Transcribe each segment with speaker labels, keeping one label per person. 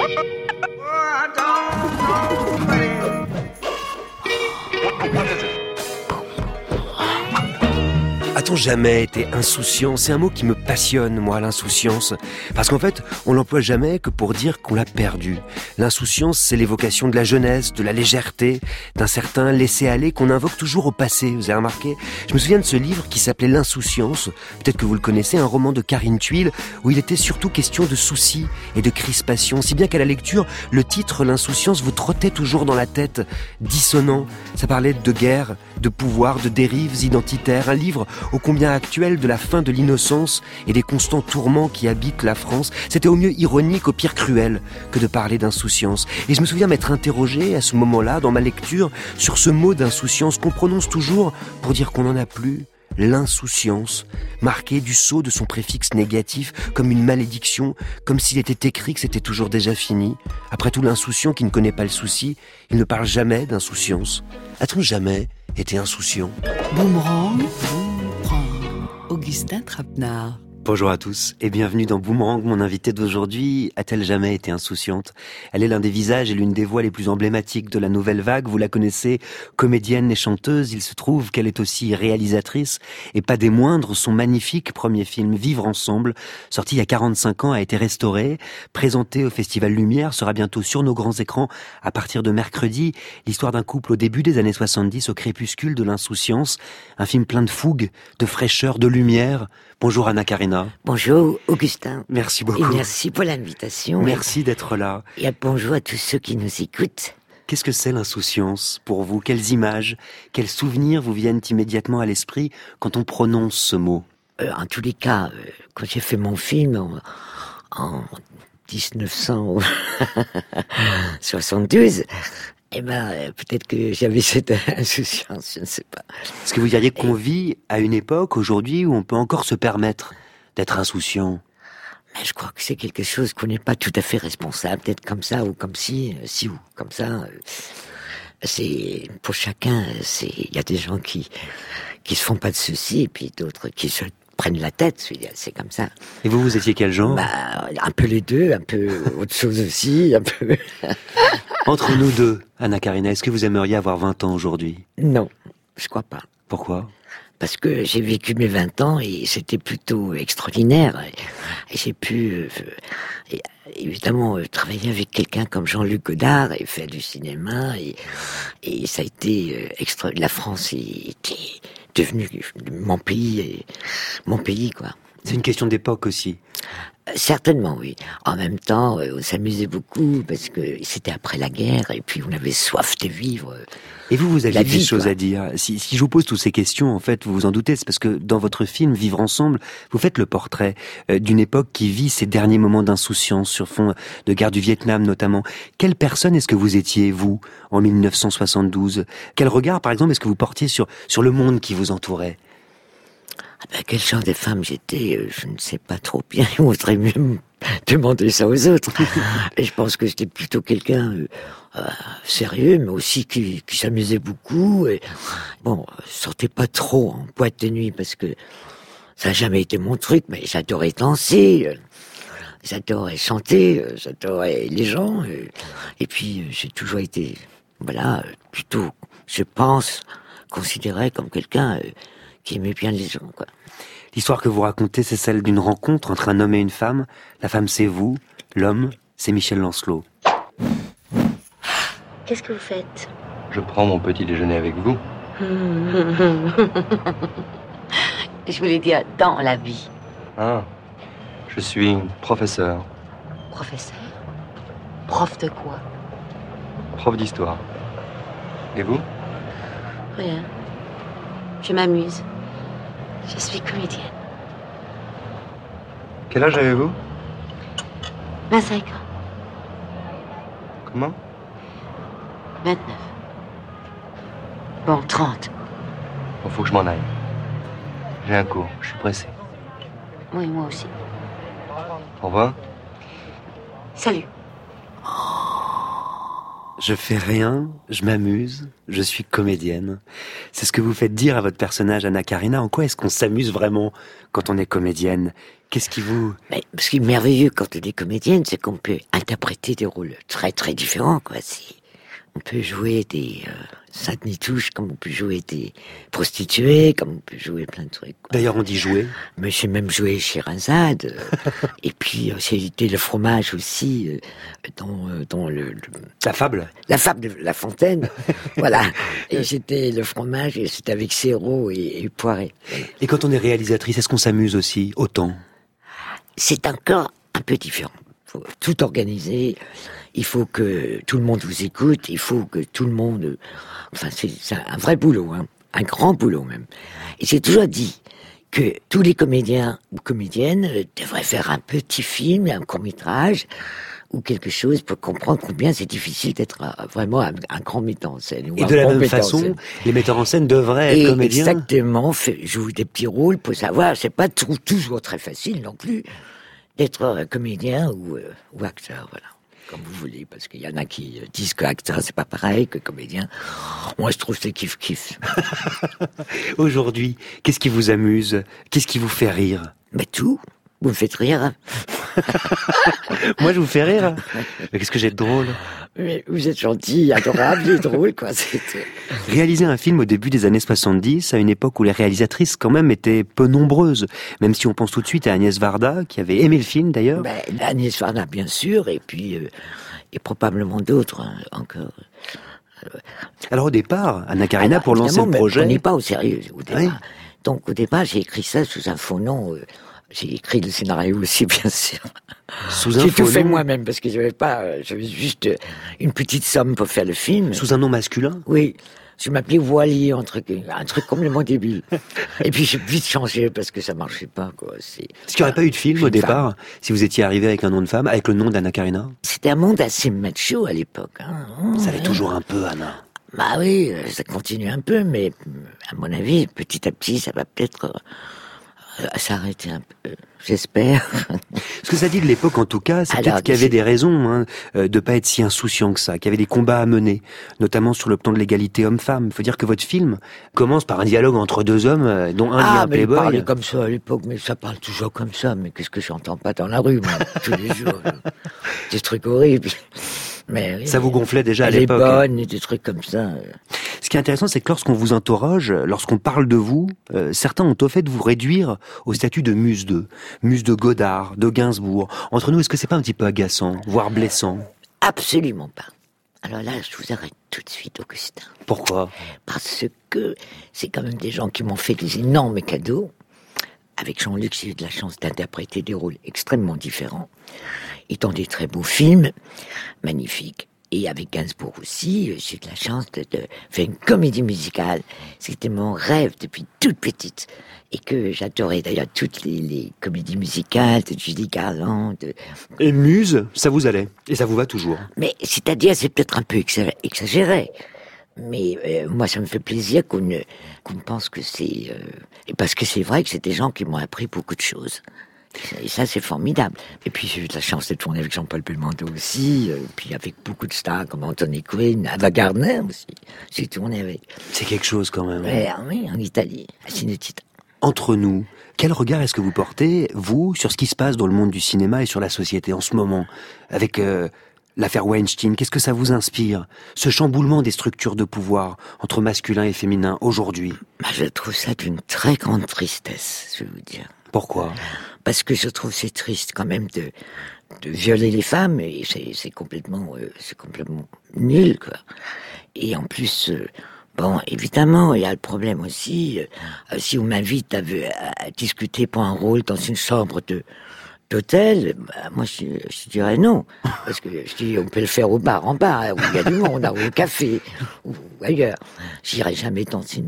Speaker 1: A-t-on jamais été insouciant ? C'est un mot qui me passionne, moi, l'insouciance. Parce qu'en fait, on l'emploie jamais que pour dire qu'on l'a perdu. L'insouciance, c'est l'évocation de la jeunesse, de la légèreté, d'un certain laisser-aller qu'on invoque toujours au passé. Vous avez remarqué ? Je me souviens de ce livre qui s'appelait L'insouciance. Peut-être que vous le connaissez, un roman de Karine Thuil, où il était surtout question de soucis et de crispation. Si bien qu'à la lecture, le titre, L'insouciance, vous trottait toujours dans la tête, dissonant. Ça parlait de guerre, de pouvoir, de dérives identitaires. Un livre ô combien actuel de la fin de l'innocence et des constants tourments qui habitent la France. C'était au mieux ironique, au pire cruel, que de parler d'insouciance. Et je me souviens m'être interrogé à ce moment-là, dans ma lecture, sur ce mot d'insouciance qu'on prononce toujours pour dire qu'on n'en a plus. L'insouciance, marqué du sceau de son préfixe négatif, comme une malédiction, comme s'il était écrit que c'était toujours déjà fini. Après tout, l'insouciant qui ne connaît pas le souci, il ne parle jamais d'insouciance. A-t-on jamais été insouciant ?
Speaker 2: Boomerang, Augustin Trapenard.
Speaker 1: Bonjour à tous et bienvenue dans Boomerang. Mon invitée d'aujourd'hui a-t-elle jamais été insouciante ? Elle est l'un des visages et l'une des voix les plus emblématiques de la nouvelle vague. Vous la connaissez, comédienne et chanteuse. Il se trouve qu'elle est aussi réalisatrice et pas des moindres. Son magnifique premier film Vivre ensemble, sorti il y a 45 ans, a été restauré, présenté au Festival Lumière, sera bientôt sur nos grands écrans à partir de mercredi. L'histoire d'un couple au début des années 70, au crépuscule de l'insouciance. Un film plein de fougue, de fraîcheur, de lumière. Bonjour Anna Karina.
Speaker 3: Bonjour Augustin.
Speaker 1: Merci beaucoup.
Speaker 3: Et merci pour l'invitation.
Speaker 1: Merci d'être là.
Speaker 3: Et bonjour à tous ceux qui nous écoutent.
Speaker 1: Qu'est-ce que c'est l'insouciance pour vous ? Quelles images, quels souvenirs vous viennent immédiatement à l'esprit quand on prononce ce mot ?
Speaker 3: En tous les cas, quand j'ai fait mon film en 1972, peut-être que j'avais cette insouciance, je ne sais pas.
Speaker 1: Est-ce que vous diriez qu'on vit à une époque, aujourd'hui, où on peut encore se permettre d'être insouciant ?
Speaker 3: Mais je crois que c'est quelque chose qu'on n'est pas tout à fait responsable, d'être comme ça ou comme si ou comme ça. C'est pour chacun. Il y a des gens qui se font pas de soucis et puis d'autres qui se prennent la tête. C'est comme ça.
Speaker 1: Et vous étiez quel genre ?
Speaker 3: Un peu les deux, un peu autre chose aussi, un peu.
Speaker 1: Entre nous deux, Anna Karina, est-ce que vous aimeriez avoir 20 ans aujourd'hui ?
Speaker 3: Non, je crois pas.
Speaker 1: Pourquoi ?
Speaker 3: Parce que j'ai vécu mes 20 ans et c'était plutôt extraordinaire. Et j'ai pu, évidemment, travailler avec quelqu'un comme Jean-Luc Godard et faire du cinéma. Et ça a été La France était devenue mon pays, quoi.
Speaker 1: C'est une question d'époque aussi.
Speaker 3: Certainement, oui. En même temps, on s'amusait beaucoup parce que c'était après la guerre et puis on avait soif de vivre.
Speaker 1: Et vous aviez des choses
Speaker 3: quoi.
Speaker 1: À dire. Si je vous pose toutes ces questions, en fait, vous vous en doutez, c'est parce que dans votre film Vivre ensemble, vous faites le portrait d'une époque qui vit ses derniers moments d'insouciance sur fond de guerre du Vietnam notamment. Quelle personne est-ce que vous étiez, vous, en 1972 ? Quel regard, par exemple, est-ce que vous portiez sur le monde qui vous entourait ?
Speaker 3: Quel genre de femme j'étais, je ne sais pas trop bien. Il vaudrait mieux me demander ça aux autres. Et je pense que j'étais plutôt quelqu'un sérieux, mais aussi qui s'amusait beaucoup. Et sortais pas trop en boîte de nuit parce que ça n'a jamais été mon truc. Mais j'adorais danser, j'adorais chanter, j'adorais les gens. Et puis j'ai toujours été, plutôt, je pense, considéré comme quelqu'un qui aimait bien les gens, quoi.
Speaker 1: L'histoire que vous racontez, c'est celle d'une rencontre entre un homme et une femme. La femme, c'est vous. L'homme, c'est Michel Lancelot.
Speaker 4: Qu'est-ce que vous faites ?
Speaker 5: Je prends mon petit déjeuner avec vous.
Speaker 4: Je voulais dire dans la vie.
Speaker 5: Ah, je suis professeur.
Speaker 4: Professeur ? Prof de quoi ?
Speaker 5: Prof d'histoire. Et vous ?
Speaker 4: Rien. Je m'amuse. Je suis comédienne.
Speaker 5: Quel âge avez-vous ?
Speaker 4: 25 ans.
Speaker 5: Comment ?
Speaker 4: 29. Bon, 30.
Speaker 5: Bon, faut que je m'en aille. J'ai un cours, je suis pressé.
Speaker 4: Oui, moi aussi.
Speaker 5: Au revoir.
Speaker 4: Salut.
Speaker 1: Je fais rien, je m'amuse, je suis comédienne. C'est ce que vous faites dire à votre personnage Anna Karina. En quoi est-ce qu'on s'amuse vraiment quand on est comédienne? Qu'est-ce qui vous...
Speaker 3: Mais ce qui est merveilleux quand on est comédienne, c'est qu'on peut interpréter des rôles très très différents, quoi. On peut jouer des Sainte-Nitouche, comme on peut jouer des prostituées, comme on peut jouer plein de trucs, quoi.
Speaker 1: D'ailleurs, on dit jouer.
Speaker 3: Mais j'ai même joué chez Razade. Et puis, c'était le fromage aussi, dans
Speaker 1: La fable.
Speaker 3: la fable de La Fontaine. Voilà. Et j'étais le fromage, et c'était avec Serrault et Poiret. Voilà.
Speaker 1: Et quand on est réalisatrice, est-ce qu'on s'amuse aussi autant?
Speaker 3: C'est encore un peu différent. Il faut tout organiser. Il faut que tout le monde vous écoute. Il faut que tout le monde... Enfin, c'est un vrai boulot, hein. Un grand boulot même. Et j'ai toujours dit que tous les comédiens ou comédiennes devraient faire un petit film, un court-métrage ou quelque chose pour comprendre combien c'est difficile d'être vraiment un grand metteur en scène.
Speaker 1: Et de la même façon, les metteurs en scène devraient être comédiens.
Speaker 3: Exactement, jouer des petits rôles pour savoir, c'est pas toujours très facile non plus d'être comédien ou acteur, voilà. Comme vous voulez, parce qu'il y en a qui disent que acteur c'est pas pareil que comédien. Moi je trouve que c'est kiff-kiff.
Speaker 1: Aujourd'hui, qu'est-ce qui vous amuse? Qu'est-ce qui vous fait rire?
Speaker 3: Mais tout, vous me faites rire.
Speaker 1: Moi je vous fais rire. Mais qu'est-ce que j'ai de drôle?
Speaker 3: Mais vous êtes gentil, adorable et drôle, quoi.
Speaker 1: Réaliser un film au début des années 70, à une époque où les réalisatrices quand même étaient peu nombreuses, même si on pense tout de suite à Agnès Varda, qui avait aimé le film d'ailleurs.
Speaker 3: Ben, Agnès Varda bien sûr, et puis et probablement d'autres encore.
Speaker 1: Alors au départ, Anna Karina, pour lancer le projet...
Speaker 3: On n'est pas au sérieux au départ.
Speaker 1: Oui.
Speaker 3: Donc au départ, j'ai écrit ça sous un faux nom. J'ai écrit le scénario aussi, bien sûr.
Speaker 1: Sous un
Speaker 3: J'ai
Speaker 1: faux
Speaker 3: tout fait
Speaker 1: nom.
Speaker 3: moi-même parce que j'avais juste une petite somme pour faire le film.
Speaker 1: Sous un nom masculin?
Speaker 3: Oui. Je m'appelais Voilier, un truc complètement débile. Et puis j'ai vite changé parce que ça marchait pas, quoi.
Speaker 1: Est-ce qu'il n'y aurait pas eu de film au départ, si vous étiez arrivé avec un nom de femme, avec le nom d'Anna Karina?
Speaker 3: C'était un monde assez macho à l'époque, hein.
Speaker 1: Ça l'est toujours un peu, Anna.
Speaker 3: Bah oui, ça continue un peu, mais à mon avis, petit à petit, ça va peut-être s'arrêter un peu, j'espère.
Speaker 1: Ce que ça dit de l'époque, en tout cas, c'est
Speaker 3: Alors,
Speaker 1: peut-être qu'il y avait des raisons de pas être si insouciant que ça, qu'il y avait des combats à mener, notamment sur le plan de l'égalité homme-femme. Il faut dire que votre film commence par un dialogue entre deux hommes, dont un lit un
Speaker 3: mais il
Speaker 1: playboy.
Speaker 3: parlait comme ça à l'époque, mais ça parle toujours comme ça. Mais qu'est-ce que j'entends pas dans la rue, moi, tous les jours. Des trucs horribles. Mais oui,
Speaker 1: Ça vous gonflait déjà à
Speaker 3: elle est
Speaker 1: l'époque.
Speaker 3: bonne, et des trucs comme ça.
Speaker 1: Ce qui est intéressant, c'est que lorsqu'on vous interroge, lorsqu'on parle de vous, certains ont au fait de vous réduire au statut de muse de Godard, de Gainsbourg. Entre nous, est-ce que c'est pas un petit peu agaçant, voire blessant?
Speaker 3: Absolument pas. Alors là, je vous arrête tout de suite, Augustin.
Speaker 1: Pourquoi?
Speaker 3: Parce que c'est quand même des gens qui m'ont fait des énormes cadeaux. Avec Jean-Luc, j'ai eu de la chance d'interpréter des rôles extrêmement différents, étant des très beaux films, magnifiques. Et avec Gainsbourg aussi, j'ai eu de la chance de faire une comédie musicale. C'était mon rêve depuis toute petite. Et que j'adorais d'ailleurs toutes les comédies musicales de Judy Garland.
Speaker 1: Et muse, ça vous allait. Et ça vous va toujours.
Speaker 3: Mais c'est-à-dire, c'est peut-être un peu exagéré. Mais moi, ça me fait plaisir qu'on pense que c'est... parce que c'est vrai que c'est des gens qui m'ont appris beaucoup de choses. Et ça, c'est formidable. Et puis, j'ai eu de la chance de tourner avec Jean-Paul Belmondo aussi, puis avec beaucoup de stars comme Anthony Quinn, Ava Gardner aussi. J'ai tourné avec.
Speaker 1: C'est quelque chose quand même.
Speaker 3: Oui, en Italie, à Cinecittà.
Speaker 1: Entre nous, quel regard est-ce que vous portez, vous, sur ce qui se passe dans le monde du cinéma et sur la société en ce moment, avec l'affaire Weinstein? Qu'est-ce que ça vous inspire, ce chamboulement des structures de pouvoir entre masculin et féminin aujourd'hui?
Speaker 3: Je trouve ça d'une très grande tristesse, je vais vous dire.
Speaker 1: Pourquoi?
Speaker 3: Parce que je trouve c'est triste quand même de violer les femmes, et c'est complètement nul, quoi. Et en plus, bon, évidemment, il y a le problème aussi, si on m'invite à discuter pour un rôle dans une chambre d'hôtel, moi je dirais non, parce que je dis on peut le faire au bar en bas, où il y a du monde, ou au café, ou ailleurs. J'irai jamais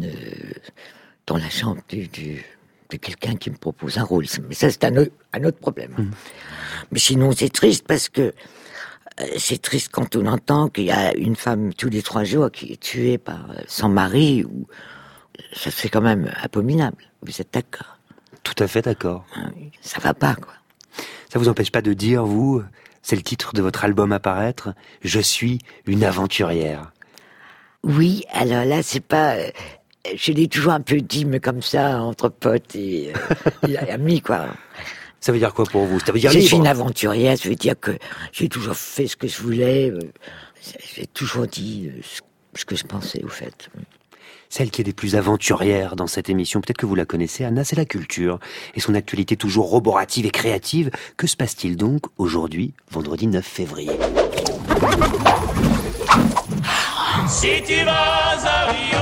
Speaker 3: dans la chambre de quelqu'un qui me propose un rôle. Mais ça, c'est un autre problème. Mais sinon, c'est triste parce que c'est triste quand on entend qu'il y a une femme tous les 3 jours qui est tuée par son mari. Ça, c'est quand même abominable. Vous êtes d'accord?
Speaker 1: Tout à fait d'accord.
Speaker 3: Ça va pas, quoi.
Speaker 1: Ça vous empêche pas de dire, vous, C'est le titre de votre album à paraître. Je suis une aventurière.
Speaker 3: Oui, alors là, c'est pas... je l'ai toujours un peu dit, mais comme ça, entre potes et amis, quoi.
Speaker 1: Ça veut dire quoi pour vous? Ça veut dire
Speaker 3: Je suis
Speaker 1: libre.
Speaker 3: une aventurière, ça veut dire que j'ai toujours fait ce que je voulais. J'ai toujours dit ce que je pensais, au fait.
Speaker 1: Celle qui est des plus aventurières dans cette émission, peut-être que vous la connaissez, Anna, c'est la culture. Et son actualité toujours roborative et créative. Que se passe-t-il donc aujourd'hui, vendredi 9 février?
Speaker 6: Si tu vas à Rio,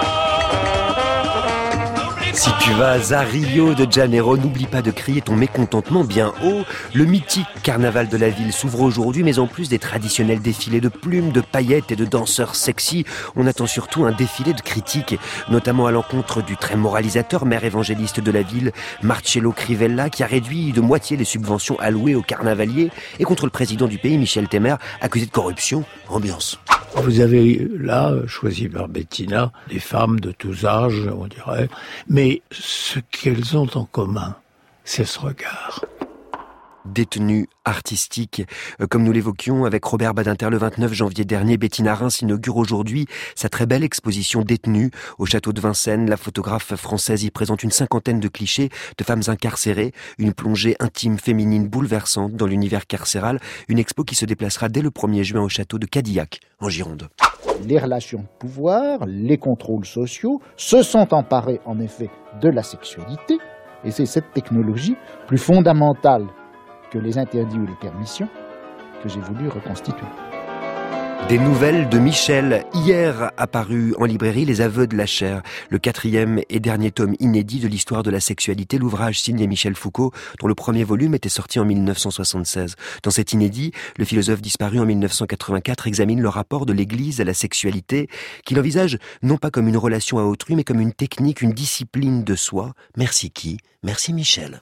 Speaker 1: Si tu vas à Rio de Janeiro, n'oublie pas de crier ton mécontentement bien haut. Le mythique carnaval de la ville s'ouvre aujourd'hui, mais en plus des traditionnels défilés de plumes, de paillettes et de danseurs sexy, on attend surtout un défilé de critiques, notamment à l'encontre du très moralisateur maire évangéliste de la ville, Marcello Crivella, qui a réduit de moitié les subventions allouées aux carnavaliers, et contre le président du pays, Michel Temer, accusé de corruption. Ambiance.
Speaker 7: Vous avez là, choisi par Bettina, des femmes de tous âges, on dirait, mais ce qu'elles ont en commun, c'est ce regard.
Speaker 1: Détenue artistique. Comme nous l'évoquions avec Robert Badinter le 29 janvier dernier, Bettina Reims inaugure aujourd'hui sa très belle exposition Détenue au château de Vincennes. La photographe française y présente une cinquantaine de clichés de femmes incarcérées, une plongée intime féminine bouleversante dans l'univers carcéral, une expo qui se déplacera dès le 1er juin au château de Cadillac, en Gironde.
Speaker 8: Les relations de pouvoir, les contrôles sociaux se sont emparés en effet de la sexualité, et c'est cette technologie plus fondamentale que les interdits ou les permissions que j'ai voulu reconstituer.
Speaker 1: Des nouvelles de Michel. Hier apparu en librairie Les Aveux de la chair, le 4e et dernier tome inédit de l'histoire de la sexualité, l'ouvrage signé Michel Foucault, dont le premier volume était sorti en 1976. Dans cet inédit, le philosophe disparu en 1984 examine le rapport de l'Église à la sexualité, qu'il envisage non pas comme une relation à autrui, mais comme une technique, une discipline de soi. Merci qui? Merci Michel.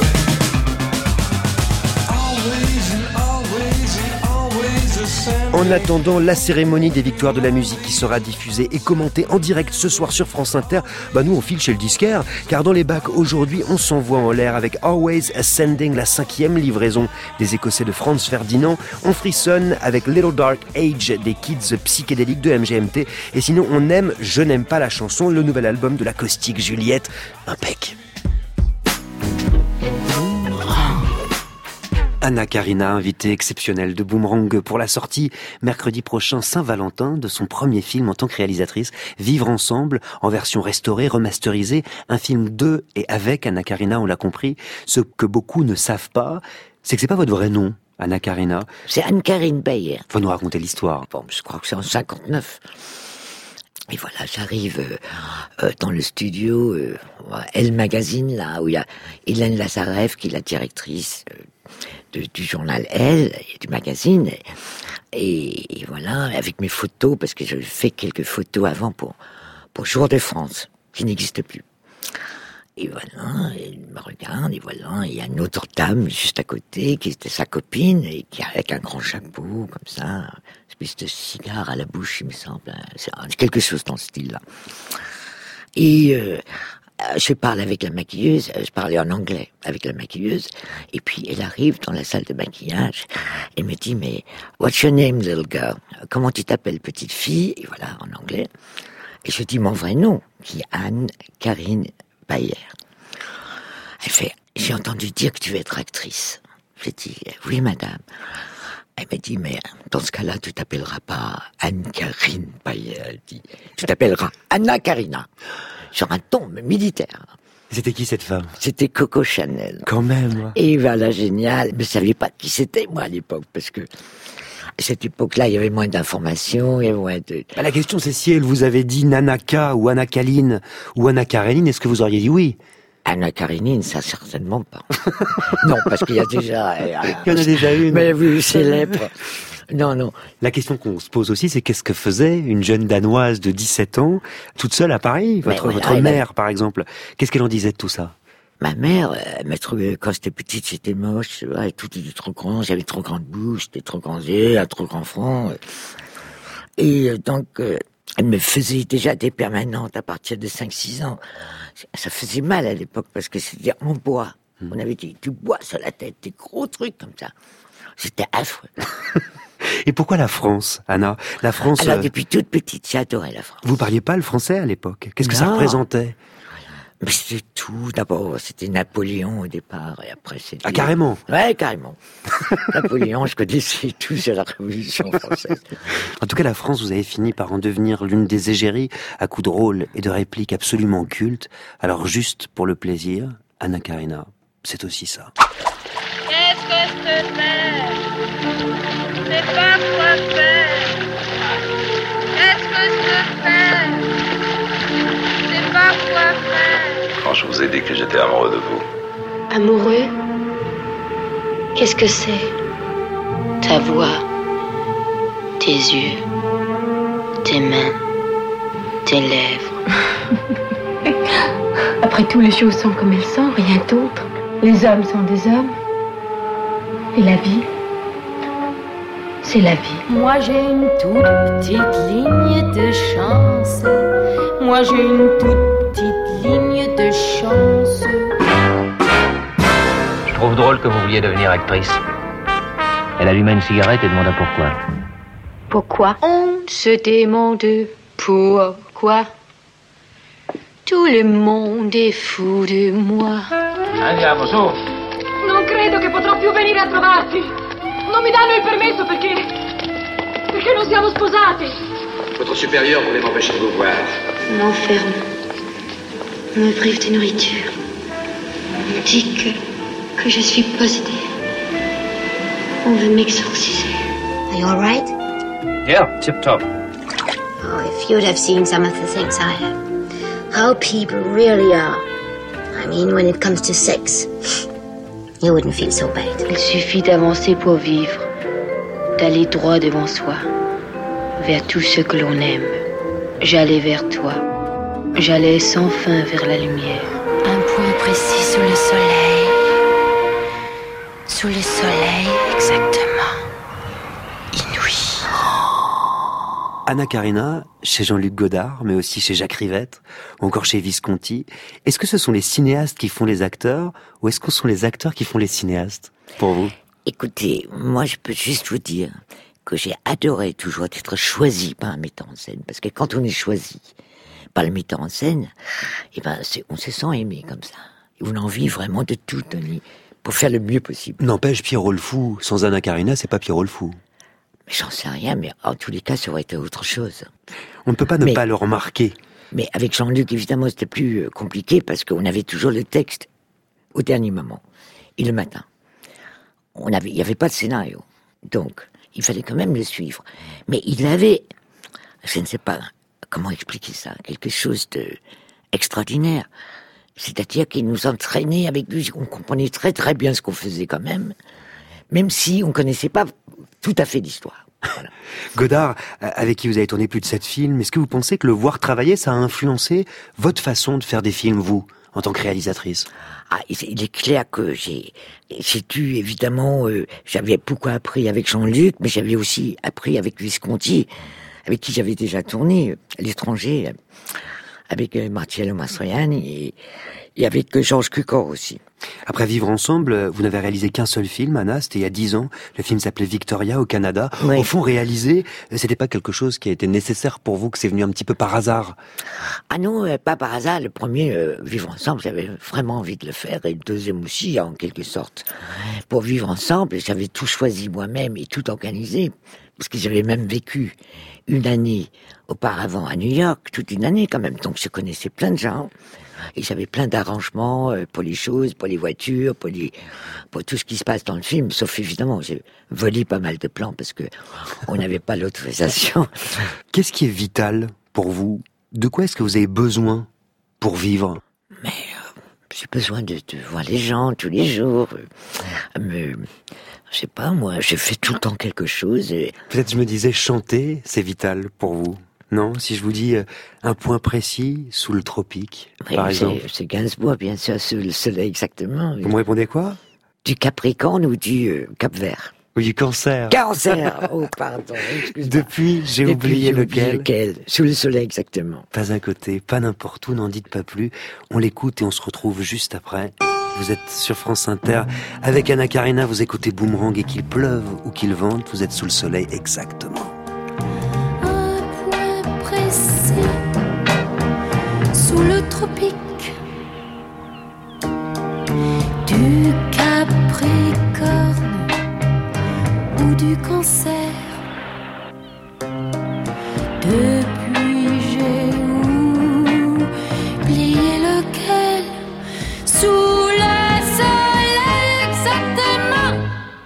Speaker 1: En attendant la cérémonie des victoires de la musique qui sera diffusée et commentée en direct ce soir sur France Inter, nous on file chez le disquaire, car dans les bacs aujourd'hui on s'envoie en l'air avec Always Ascending, la 5e livraison des Écossais de Franz Ferdinand. On frissonne avec Little Dark Age des Kids psychédéliques de MGMT, et sinon on aime Je n'aime pas la chanson, le nouvel album de l'acoustique Juliette, impec. Anna Karina, invitée exceptionnelle de Boomerang pour la sortie mercredi prochain Saint-Valentin de son premier film en tant que réalisatrice, Vivre ensemble, en version restaurée, remasterisée, un film de et avec Anna Karina, on l'a compris. Ce que beaucoup ne savent pas, c'est que c'est pas votre vrai nom, Anna Karina.
Speaker 3: C'est Anne-Carine Bayer.
Speaker 1: Faut nous raconter l'histoire.
Speaker 3: Bon, je crois que c'est en 59. Et voilà, j'arrive dans le studio, Elle Magazine, là, où il y a Hélène Lazarev, qui est la directrice du journal Elle, et du magazine. Et voilà, avec mes photos, parce que je fais quelques photos avant pour Jour de France, qui n'existe plus. Et voilà, elle me regarde, et voilà, il y a une autre dame juste à côté, qui était sa copine, et qui avec un grand chapeau, comme ça, une espèce de cigare à la bouche, il me semble. C'est quelque chose dans ce style-là. Et je parle avec la maquilleuse, je parlais en anglais avec la maquilleuse, et puis elle arrive dans la salle de maquillage, et me dit, mais what's your name, little girl? Comment tu t'appelles, petite fille? Et voilà, en anglais. Et je dis mon vrai nom, qui est Anne-Carine Bayer. Elle fait, j'ai entendu dire que tu veux être actrice. J'ai dit, oui madame. Elle m'a dit, mais dans ce cas-là, tu t'appelleras pas Anne-Carine Bayer. Elle dit, tu t'appelleras Anna Karina. Sur un ton militaire.
Speaker 1: C'était qui cette femme?
Speaker 3: C'était Coco Chanel.
Speaker 1: Quand même.
Speaker 3: Et voilà, génial. Je ne savais pas qui c'était, moi, à l'époque, parce que à cette époque-là, il y avait moins d'informations, il y avait moins de...
Speaker 1: La question, c'est si elle vous avait dit Nanaka ou Anna Kaline ou Anna Karenine, est-ce que vous auriez dit oui?
Speaker 3: Anna Karenine, ça certainement pas. Non, parce qu'il y a déjà...
Speaker 1: Il y en a déjà une.
Speaker 3: Mais oui, célèbre. Non.
Speaker 1: La question qu'on se pose aussi, c'est qu'est-ce que faisait une jeune Danoise de 17 ans, toute seule à Paris? Votre mère, par exemple. Qu'est-ce qu'elle en disait de tout ça?
Speaker 3: Ma mère, elle m'a trouvé, quand j'étais petite, j'étais moche, tout était trop grand, j'avais trop grande bouche, j'étais trop grand yeux, un trop grand front. Et donc, elle me faisait déjà des permanentes à partir de 5-6 ans. Ça faisait mal à l'époque, parce que c'était en bois. On avait dit, tu bois sur la tête, des gros trucs comme ça. C'était affreux.
Speaker 1: Et pourquoi la France, Anna? La France...
Speaker 3: Alors, depuis toute petite, j'ai adoré la France.
Speaker 1: Vous parliez pas le français à l'époque? Qu'est-ce que ça
Speaker 3: Non.
Speaker 1: représentait?
Speaker 3: Mais c'était tout. D'abord, c'était Napoléon au départ, et après c'était...
Speaker 1: Ah, carrément?
Speaker 3: Ouais, carrément. Napoléon, je connaissais tout sur la Révolution française.
Speaker 1: En tout cas, la France, vous avez fini par en devenir l'une des égéries à coups de rôles et de répliques absolument cultes. Alors, juste pour le plaisir, Anna Karina, c'est aussi ça.
Speaker 9: Qu'est-ce que je te fais? C'est pas quoi faire. Qu'est-ce que je te fais? C'est pas quoi faire.
Speaker 10: Quand je vous ai dit que j'étais amoureux de vous.
Speaker 4: Amoureux? Qu'est-ce que c'est? Ta voix, tes yeux, tes mains, tes lèvres.
Speaker 11: Après tout, les choses sont comme elles sont, rien d'autre. Les hommes sont des hommes. Et la vie, c'est la vie.
Speaker 12: Moi j'ai une toute petite ligne de chance. Moi j'ai une toute petite ligne de chance.
Speaker 5: Je trouve drôle que vous vouliez devenir actrice. Elle alluma une cigarette et demanda pourquoi.
Speaker 4: Pourquoi? On se demande pourquoi. Tout le monde est fou de moi.
Speaker 5: Andiamo, su.
Speaker 11: Non credo che potrò più venire a trovarti. Non mi danno il permesso perché non siamo sposati.
Speaker 13: Votre supérieur voulait m'empêcher de vous voir.
Speaker 4: On m'enferme. On me prive de nourriture. On me dit que je suis possédée. On veut m'exorciser.
Speaker 14: Are you all right?
Speaker 5: Yeah, tip top.
Speaker 14: Oh, if you'd have seen some of the things I have. How people really are. I mean, when it comes to sex, you wouldn't feel so bad.
Speaker 4: Il suffit d'avancer pour vivre, d'aller droit devant soi, vers tout ce que l'on aime. J'allais vers toi, j'allais sans fin vers la lumière.
Speaker 12: Un point précis sous le soleil. Sous le soleil, exactement. Inouï.
Speaker 1: Anna Karina, chez Jean-Luc Godard, mais aussi chez Jacques Rivette, ou encore chez Visconti. Est-ce que ce sont les cinéastes qui font les acteurs, ou est-ce que ce sont les acteurs qui font les cinéastes, pour vous?
Speaker 3: Écoutez, moi je peux juste vous dire que j'ai adoré toujours être choisi par un metteur en scène, parce que quand on est choisi par le metteur en scène, eh ben on se sent aimé comme ça. Et on a envie vraiment de tout donner pour faire le mieux possible.
Speaker 1: N'empêche, Pierrot le Fou, sans Anna Karina, c'est pas Pierrot le Fou.
Speaker 3: Mais j'en sais rien, mais en tous les cas, ça aurait été autre chose.
Speaker 1: On ne peut pas ne pas le remarquer.
Speaker 3: Mais avec Jean-Luc, évidemment, c'était plus compliqué parce qu'on avait toujours le texte au dernier moment. Et le matin. Il n'y avait pas de scénario. Donc, il fallait quand même le suivre. Mais il avait, je ne sais pas comment expliquer ça, quelque chose de extraordinaire. C'est-à-dire qu'il nous entraînait avec lui, on comprenait très très bien ce qu'on faisait quand même si on connaissait pas tout à fait l'histoire. Voilà.
Speaker 1: Godard, avec qui vous avez tourné plus de 7 films, est-ce que vous pensez que le voir travailler, ça a influencé votre façon de faire des films, vous, en tant que réalisatrice?
Speaker 3: Il est clair que j'ai dû, évidemment, j'avais beaucoup appris avec Jean-Luc, mais j'avais aussi appris avec Visconti, avec qui j'avais déjà tourné à l'étranger, avec Marcello Mastroianni et avec Georges Cukor aussi.
Speaker 1: Après Vivre ensemble, vous n'avez réalisé qu'un seul film, Anna, c'était il y a 10 ans. Le film s'appelait Victoria, au Canada.
Speaker 3: Oui.
Speaker 1: Au fond, réaliser, c'était pas quelque chose qui a été nécessaire pour vous, que c'est venu un petit peu par hasard?
Speaker 3: Ah non, pas par hasard. Le premier, Vivre ensemble, j'avais vraiment envie de le faire, et le deuxième aussi, en quelque sorte. Pour Vivre ensemble, j'avais tout choisi moi-même et tout organisé, parce que j'avais même vécu une année auparavant à New York, toute une année quand même, donc je connaissais plein de gens. Et j'avais plein d'arrangements pour les choses, pour les voitures, pour tout ce qui se passe dans le film. Sauf évidemment, j'ai volé pas mal de plans parce que on n'avait pas l'autorisation.
Speaker 1: Qu'est-ce qui est vital pour vous? De quoi est-ce que vous avez besoin pour vivre?
Speaker 3: Mais j'ai besoin de voir les gens tous les jours. Je sais pas, moi, je fais tout le temps quelque chose.
Speaker 1: Peut-être je me disais, chanter, c'est vital pour vous. Non, si je vous dis un point précis sous le tropique,
Speaker 3: oui,
Speaker 1: par exemple.
Speaker 3: C'est Gainsbourg, bien sûr, sous le soleil, exactement.
Speaker 1: Vous me répondez quoi?
Speaker 3: Du Capricorne ou du Cap-Vert.
Speaker 1: Ou du cancer.
Speaker 3: Cancer. Oh, pardon.
Speaker 1: Depuis, j'ai oublié lequel.
Speaker 3: Sous le soleil, exactement.
Speaker 1: Pas à côté, pas n'importe où, n'en dites pas plus. On l'écoute et on se retrouve juste après. Vous êtes sur France Inter. Avec Anna Karina, vous écoutez Boomerang et qu'il pleuve ou qu'il vente, vous êtes sous le soleil, exactement.
Speaker 12: Un point précis, sous le tropique, du Capricorne ou du Cancer. Depuis j'ai oublié lequel, sous le soleil exactement.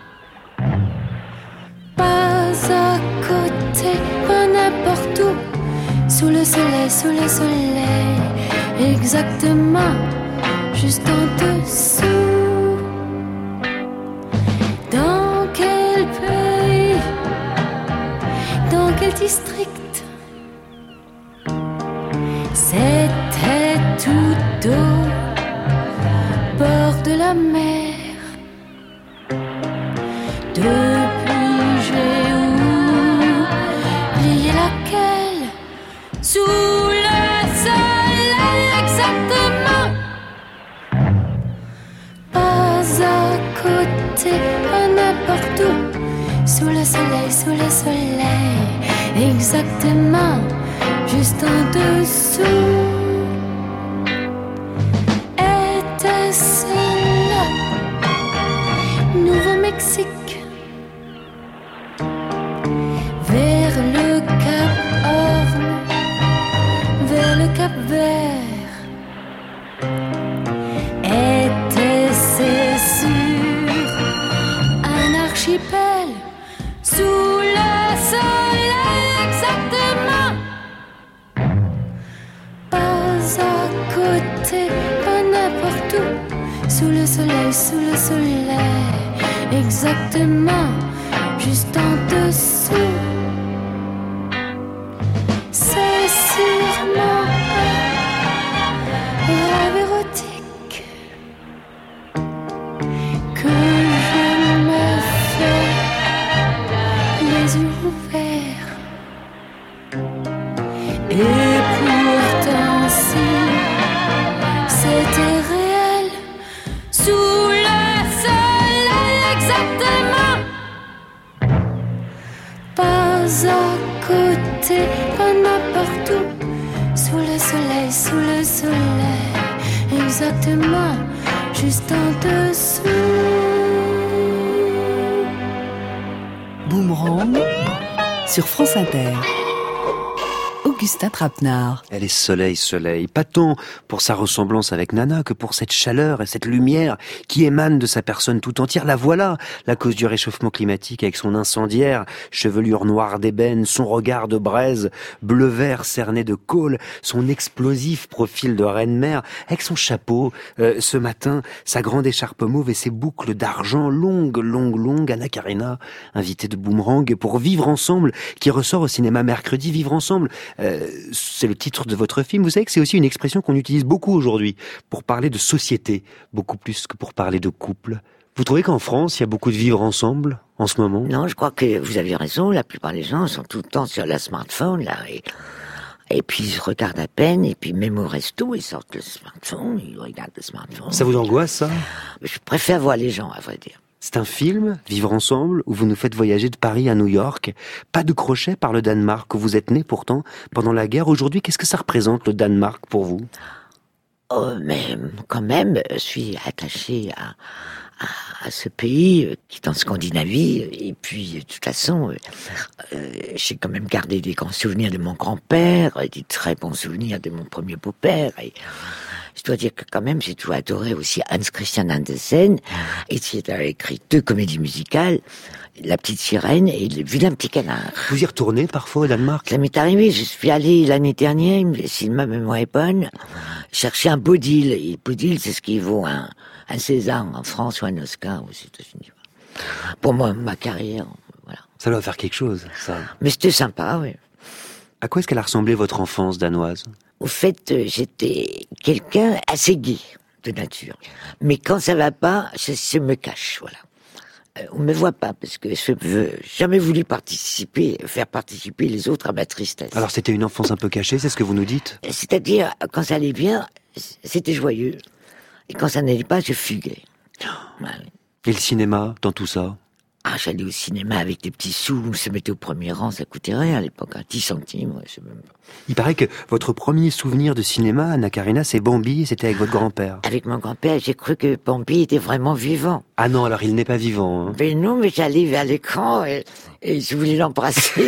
Speaker 12: Pas à côté, pas n'importe où, sous le soleil exactement, juste en dessous. Dans quel pays, dans quel district? C'était tout au bord de la mer. Depuis j'ai oublié laquelle, sous le soleil exactement. Pas à côté, pas n'importe où, sous le soleil exactement, juste en dessous. Était-ce là, Nouveau-Mexique, vers le Cap Horn, vers le Cap Vert? Était-ce sur un archipel, sous le soleil exactement? Pas à côté, pas n'importe où, sous le soleil exactement, juste en dessous. C'est sûrement un rêve érotique que je me fais les yeux ouverts. Et pourtant si c'était réel, sous le soleil exactement. Pas à côté, pas n'importe où, sous le soleil exactement, juste en dessous.
Speaker 2: Boomerang sur France Inter. Augustin Trapenard.
Speaker 1: Elle est soleil, pas tant pour sa ressemblance avec Nana que pour cette chaleur et cette lumière qui émane de sa personne tout entière. La voilà, la cause du réchauffement climatique, avec son incendiaire, chevelure noire d'ébène, son regard de braise, bleu-vert cerné de colle, son explosif profil de reine-mère, avec son chapeau, ce matin, sa grande écharpe mauve et ses boucles d'argent longues, Anna Karina, invitée de Boomerang pour Vivre Ensemble, qui ressort au cinéma mercredi. Vivre Ensemble, c'est le titre de votre film. Vous savez que c'est aussi une expression qu'on utilise beaucoup aujourd'hui pour parler de société, beaucoup plus que pour parler de couple. Vous trouvez qu'en France, il y a beaucoup de vivre ensemble en ce moment?
Speaker 3: Non, je crois que vous avez raison. La plupart des gens sont tout le temps sur la smartphone, là, et puis ils se regardent à peine, et puis même au resto, ils sortent le smartphone, ils regardent le smartphone.
Speaker 1: Ça vous angoisse, ça?
Speaker 3: Je préfère voir les gens, à vrai dire.
Speaker 1: C'est un film, Vivre Ensemble, où vous nous faites voyager de Paris à New York. Pas de crochet par le Danemark, où vous êtes né pourtant pendant la guerre. Aujourd'hui, qu'est-ce que ça représente, le Danemark, pour vous?
Speaker 3: Oh, mais quand même, je suis attachée à ce pays qui est en Scandinavie. Et puis, de toute façon, j'ai quand même gardé des grands souvenirs de mon grand-père, et des très bons souvenirs de mon premier beau-père. Et je dois dire que quand même, j'ai toujours adoré aussi Hans Christian Andersen, et qui a écrit 2 comédies musicales, La Petite Sirène et Le Vilain Petit Canard.
Speaker 1: Vous y retournez parfois au Danemark?
Speaker 3: Ça m'est arrivé, je suis allé l'année dernière, si ma mémoire est bonne, chercher un Bodil. Et Bodil, c'est ce qui vaut un César en France ou un Oscar aux États-Unis. Pour moi, ma carrière, voilà.
Speaker 1: Ça doit faire quelque chose, ça.
Speaker 3: Mais c'était sympa, oui.
Speaker 1: À quoi est-ce qu'elle a ressemblé votre enfance danoise?
Speaker 3: Au fait, j'étais quelqu'un assez gai de nature. Mais quand ça va pas, je me cache, voilà. On me voit pas, parce que je n'ai jamais voulu faire participer les autres à ma tristesse.
Speaker 1: Alors c'était une enfance un peu cachée, c'est ce que vous nous dites?
Speaker 3: C'est-à-dire, quand ça allait bien, c'était joyeux. Et quand ça n'allait pas, je fuguais.
Speaker 1: Et le cinéma, dans tout ça?
Speaker 3: Ah, j'allais au cinéma avec des petits sous, on se mettait au premier rang, ça coûtait rien à l'époque, 10 centimes, ouais, je sais même pas.
Speaker 1: Il paraît que votre premier souvenir de cinéma, Anna Karina, c'est Bambi, et c'était avec votre grand-père.
Speaker 3: Avec mon grand-père, j'ai cru que Bambi était vraiment vivant.
Speaker 1: Ah non, alors il n'est pas vivant. Hein.
Speaker 3: Mais non, mais j'allais vers l'écran et je voulais l'embrasser.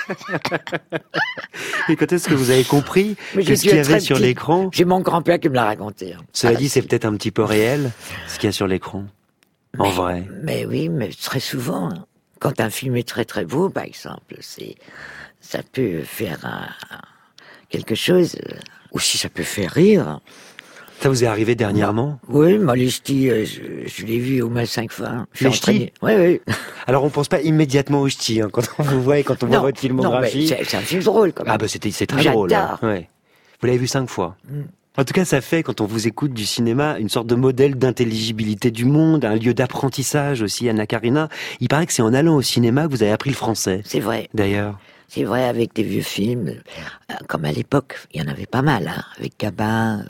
Speaker 1: Et quand est-ce que vous avez compris que ce qu'il y avait sur l'écran...
Speaker 3: J'ai mon grand-père qui me l'a raconté. Hein.
Speaker 1: Cela dit, c'est peut-être un petit peu réel, ce qu'il y a sur l'écran. En vrai.
Speaker 3: Mais oui, mais très souvent, quand un film est très très beau, par exemple, ça peut faire quelque chose, ou si ça peut faire rire.
Speaker 1: Ça vous est arrivé dernièrement?
Speaker 3: Oui, Molesti, je l'ai vu au moins 5 fois.
Speaker 1: Le ch'ti?
Speaker 3: Oui.
Speaker 1: Alors on pense pas immédiatement au ch'ti, hein, quand on vous voit et quand on voit votre filmographie.
Speaker 3: Non, mais c'est un film drôle quand même.
Speaker 1: Ah bah c'est très drôle.
Speaker 3: J'adore.
Speaker 1: Hein. Ouais. Vous l'avez vu 5 fois. En tout cas, ça fait, quand on vous écoute du cinéma, une sorte de modèle d'intelligibilité du monde, un lieu d'apprentissage aussi, Anna Karina. Il paraît que c'est en allant au cinéma que vous avez appris le français.
Speaker 3: C'est vrai.
Speaker 1: D'ailleurs.
Speaker 3: C'est vrai, avec des vieux films, comme à l'époque, il y en avait pas mal, hein, avec Gabin,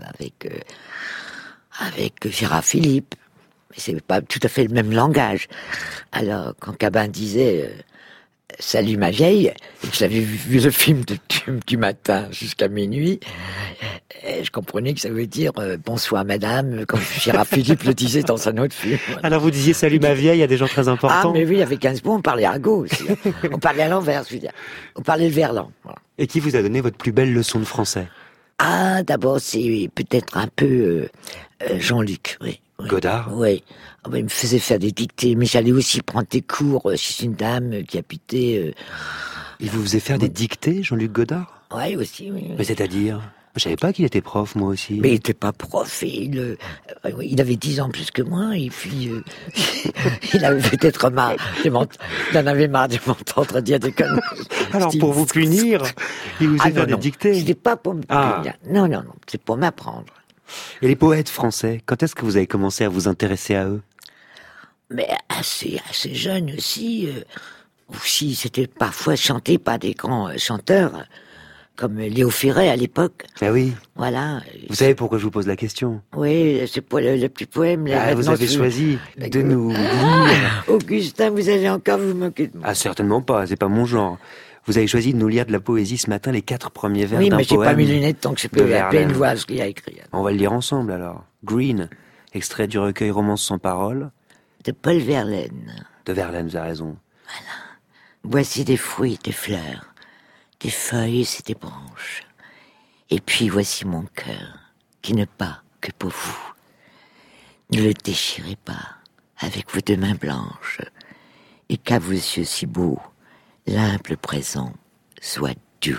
Speaker 3: avec Gérard Philippe. Mais c'est pas tout à fait le même langage. Alors, quand Gabin disait Salut ma vieille, et que j'avais vu le film du matin jusqu'à minuit, je comprenais que ça veut dire bonsoir madame, comme Gérard Philippe le disait dans un autre film.
Speaker 1: Alors vous disiez salut ma vieille à des gens très importants?
Speaker 3: Ah mais oui, avec Gainsbourg on parlait argot aussi. On parlait à l'envers, je veux dire. On parlait le verlan. Voilà.
Speaker 1: Et qui vous a donné votre plus belle leçon de français?
Speaker 3: Ah, d'abord c'est peut-être un peu Jean-Luc, oui.
Speaker 1: Godard?
Speaker 3: Oui. Il me faisait faire des dictées, mais j'allais aussi prendre des cours chez une dame qui habitait...
Speaker 1: Il vous faisait faire des dictées, Jean-Luc Godard?
Speaker 3: Oui, aussi, oui.
Speaker 1: Mais c'est-à-dire? Je savais pas qu'il était prof, moi aussi.
Speaker 3: Mais il était pas prof, il avait 10 ans plus que moi, et puis il avait peut-être marre, il en avait marre de m'entendre dire des conneries.
Speaker 1: Alors pour vous punir, il vous faisait faire des dictées?
Speaker 3: C'était pas pour me punir. Non, c'est pour m'apprendre.
Speaker 1: Et les poètes français, quand est-ce que vous avez commencé à vous intéresser à eux?
Speaker 3: Mais assez jeune aussi. Aussi, c'était parfois chanté par des grands chanteurs, comme Léo Ferré à l'époque.
Speaker 1: Ah oui.
Speaker 3: Voilà.
Speaker 1: Vous savez pourquoi je vous pose la question?
Speaker 3: Oui, c'est pour le petit poème.
Speaker 1: Vous avez choisi de nous lire.
Speaker 3: Augustin, vous allez encore vous moquer de moi.
Speaker 1: Ah, certainement pas, c'est pas mon genre. Vous avez choisi de nous lire de la poésie ce matin, les 4 premiers vers d'un poème.
Speaker 3: Oui, mais j'ai pas mis lunettes tant que je peux à peine voir ce qu'il y a écrit.
Speaker 1: On va le lire ensemble alors. Green, extrait du recueil Romance sans parole.
Speaker 3: De Paul Verlaine.
Speaker 1: De Verlaine, vous avez raison.
Speaker 3: Voilà. Voici des fruits, des fleurs, des feuilles et des branches. Et puis voici mon cœur, qui ne bat que pour vous. Ne le déchirez pas avec vos 2 mains blanches, et qu'à vos yeux si beaux, l'humble présent soit doux.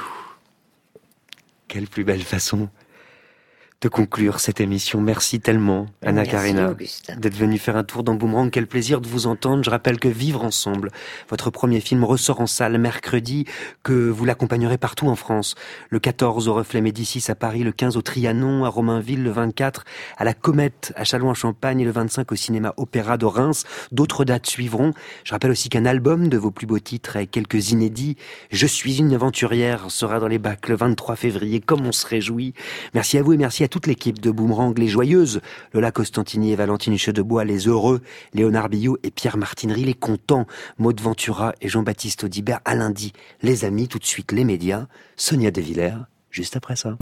Speaker 1: Quelle plus belle façon de conclure cette émission. Merci tellement, Anna Karina, d'être venue faire un tour dans Boomerang. Quel plaisir de vous entendre. Je rappelle que Vivre ensemble, votre premier film, ressort en salle mercredi, que vous l'accompagnerez partout en France. Le 14 au Reflet Médicis à Paris, le 15 au Trianon à Romainville, le 24 à la Comète à Châlons-en-Champagne et le 25 au cinéma Opéra de Reims. D'autres dates suivront. Je rappelle aussi qu'un album de vos plus beaux titres et quelques inédits, Je suis une aventurière, sera dans les bacs le 23 février, comme on se réjouit. Merci à vous et merci à toute l'équipe de Boomerang, les joyeuses, Lola Costantini et Valentine Chedebois, les heureux, Léonard Billot et Pierre Martinerie, les contents, Maud Ventura et Jean-Baptiste Audibert, à lundi, les amis, tout de suite les médias, Sonia De Villers, juste après ça.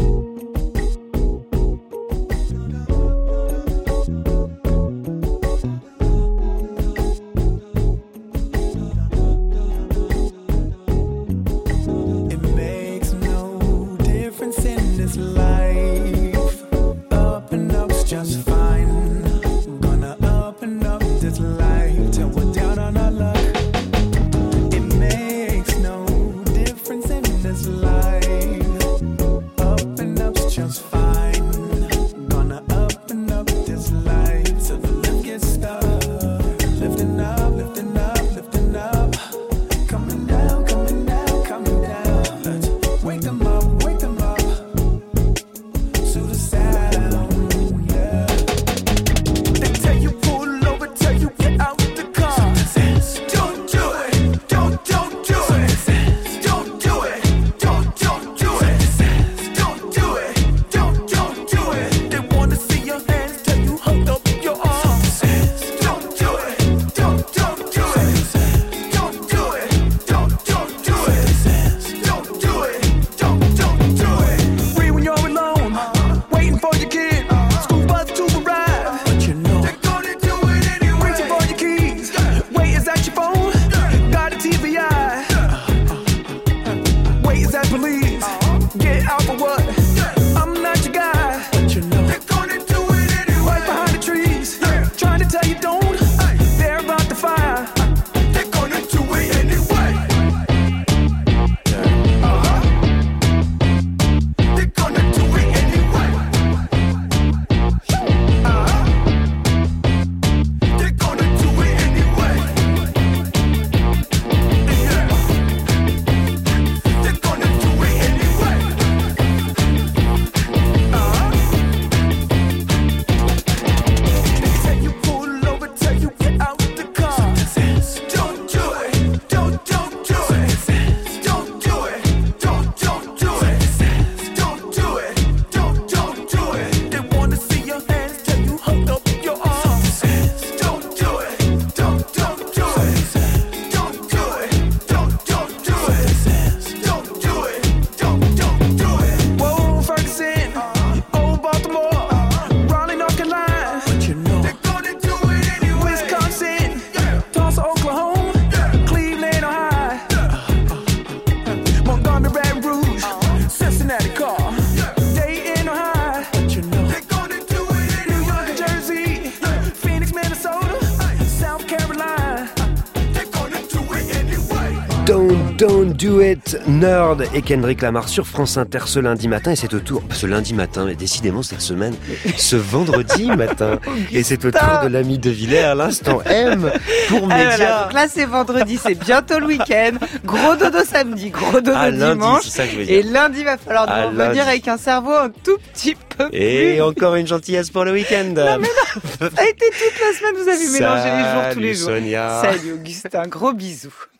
Speaker 15: Up and
Speaker 1: Don't do it, Nerd et Kendrick Lamar sur France Inter ce lundi matin. Et c'est au tour, ce lundi matin, mais décidément cette semaine, ce vendredi matin. Et c'est au tour de l'ami de Villers à l'instant M pour Média.
Speaker 15: Voilà, donc là c'est vendredi, c'est bientôt le week-end. Gros dodo samedi, gros dodo dimanche.
Speaker 1: C'est ça que je veux dire.
Speaker 15: Et lundi il va falloir nous revenir avec un cerveau un tout petit peu plus.
Speaker 1: Et encore une gentillesse pour le week-end.
Speaker 15: Non mais non, ça a été toute la semaine, vous avez mélangé les jours tous les jours.
Speaker 1: Sonia.
Speaker 15: Salut Augustin, gros bisous.